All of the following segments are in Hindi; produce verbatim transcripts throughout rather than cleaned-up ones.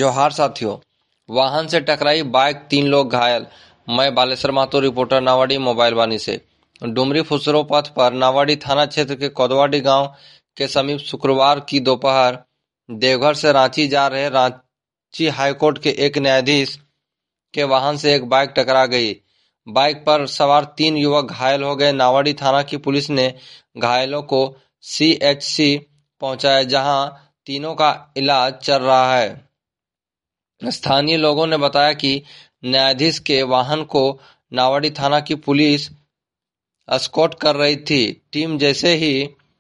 जोहार साथियों, वाहन से टकराई बाइक, तीन लोग घायल। मैं बालेश्वर महतो, रिपोर्टर नावाडी मोबाइल वाणी से। डुमरी फुसरो पथ पर नावाडी थाना क्षेत्र के कोदवाडी गांव के समीप शुक्रवार की दोपहर देवघर से रांची जा रहे रांची हाईकोर्ट के एक न्यायाधीश के वाहन से एक बाइक टकरा गई। बाइक पर सवार तीन युवक घायल हो गए। नावाडी थाना की पुलिस ने घायलों को सी एच सी पहुंचाया, जहां तीनों का इलाज चल रहा है। स्थानीय लोगों ने बताया कि न्यायाधीश के वाहन को नावाडी थाना की पुलिस एस्कॉर्ट कर रही थी। टीम जैसे ही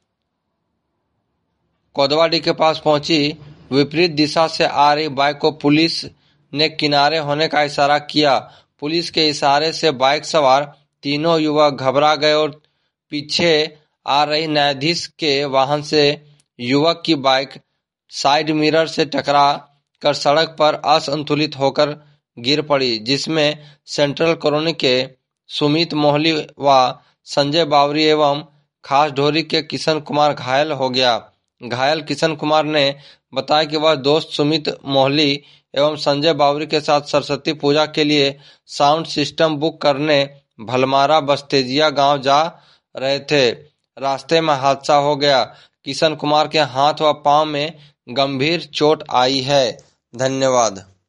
कोदवाडी के पास पहुंची, विपरीत दिशा से आ रही बाइक को पुलिस ने किनारे होने का इशारा किया। पुलिस के इशारे से बाइक सवार तीनों युवक घबरा गए और पीछे आ रही न्यायाधीश के वाहन से युवक की बाइक साइड मिरर से टकरा कर सड़क पर असंतुलित होकर गिर पड़ी, जिसमें सेंट्रल कॉलोनी के सुमित मोहली व संजय बावरी एवं खास ढोरी के किशन कुमार घायल हो गया। घायल किशन कुमार ने बताया कि वह दोस्त सुमित मोहली एवं संजय बावरी के साथ सरस्वती पूजा के लिए साउंड सिस्टम बुक करने भलमारा बस्तेजिया गांव जा रहे थे। रास्ते में हादसा हो गया। किशन कुमार के हाथ व पांव में गंभीर चोट आई है। धन्यवाद।